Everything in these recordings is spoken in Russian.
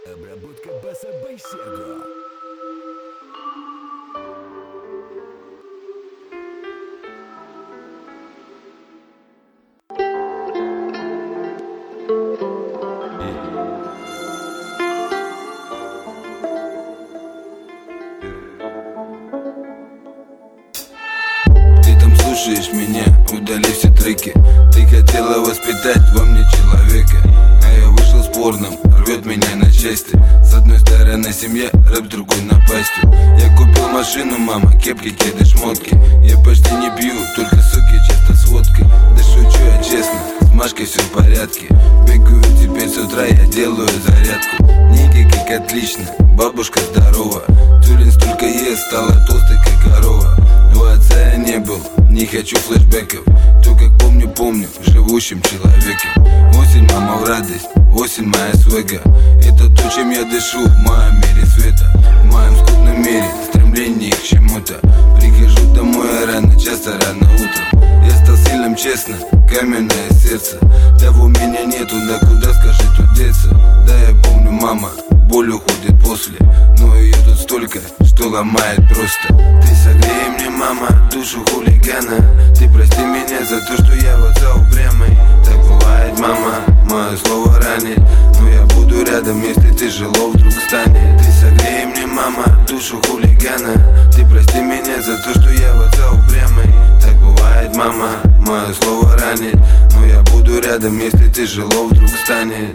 Обработка баса by Sergo. Ты там слушаешь меня, удали все треки. Ты хотела воспитать во мне человека, а я вышел спорным, рвет меня на части. С одной стороны семья, рэп, с другой напастью. Я купил машину, мама, кепки, кеды, шмотки. Я почти не пью, только суки, часто с водкой. Да шучу я честно, с Машкой все в порядке. Бегаю теперь с утра, я делаю зарядку. Никаких отлично, бабушка здорова. Тюлин столько ест, стала толстой, как корова. У отца я не был, не хочу флешбеков. То, как помню, живущим человеком. Осень, мама, в радость, осень, моя свега. Это то, чем я дышу в моем мире света. В моем скудном мире, стремлении к чему-то. Прихожу домой рано, часто рано утром. Я стал сильным, честно, каменное сердце. Того меня нету, да куда, скажи, тут деться. Да, я помню, мама, боль уходит после. Но ее тут столько, что ломает просто. Ты согрей мне, мама, душу хулигана. Ты прости меня за то, что я в отца упрямый. Так бывает, мама, мое слово ранит. Но я буду рядом, если тяжело вдруг станет. Ты согрей мне, мама, душу хулигана. Ты прости меня за то, что я в отца упрямый. Так бывает, мама, мое слово ранит. Но я буду рядом, если тяжело вдруг станет.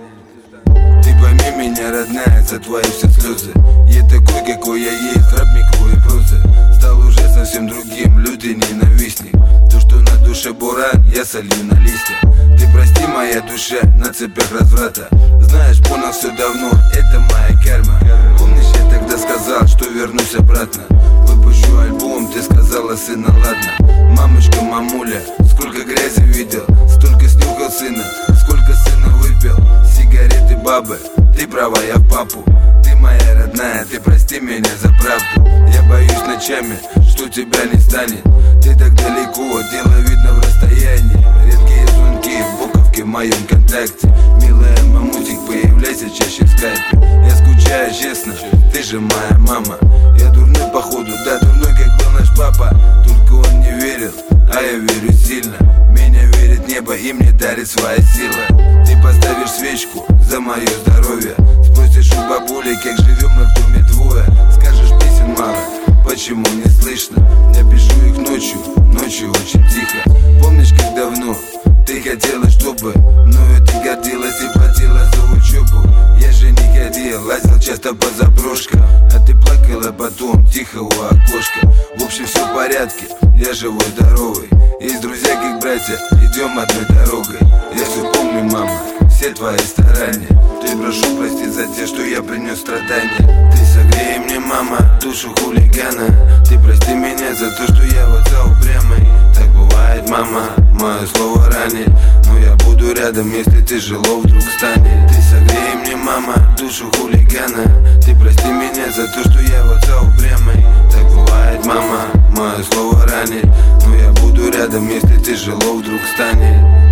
Ты пойми меня, родная, за твои все слезы. Я такой, какой я есть, рэп, микро и проза. Стал уже совсем другим, лютый ненавистник. То, что на душе буран, я солью на листья. Ты прости, моя душа, на цепях разврата. Знаешь, понял все давно, это моя карма. Помнишь, я тогда сказал, что вернусь обратно. Выпущу альбом, ты сказала, сына, ладно. Мамочка, мамуля, сколько грязи видел, столько снюхал сына, сколько сына выпил. Сигареты, бабы, ты права, я в папу. Ты моя родная, ты прости меня за правду. Я боюсь ночами, что тебя не станет. Ты так далеко, дело видно в расстоянии. Редкие звонки в буковке в моем контакте. Милая мамусик, появляйся чаще в скайпе. Я скучаю, честно, ты же моя мама. Я дурной походу, да, дурной, как был наш папа. Только он не верил, а я верю сильно. Меня верит небо и мне дарит своя сила. Ты поставишь свечку за мое здоровье. Спросишь у бабули, как живем мы в доме двое. Скажешь, песен мало, почему не слышно? Я пишу их ночью очень тихо. Помнишь, как давно ты хотела, чтобы мною ты гордилась и платила за учебу? Я же не ходил, лазил часто по заброшкам. А ты плакала потом, тихо у окошка. В общем, все в порядке, я живой, здоровый. Есть друзья, как братья, идем одной дорогой. Я все помню, мама, все твои старания. Ты прошу простить за те, что я принес страдания. Ты согрей мне, мама, душу хулигана. Ты прости меня за то, что я в отца упрямый. Так бывает, мама, мое слово ранит. Но я буду рядом, если тяжело вдруг станет. Ты согрей мне, мама, душу хулигана. Ты прости меня за то, что я в отца упрямый. Так бывает, мама, мое слово ранит. Но я буду рядом, если тяжело вдруг станет.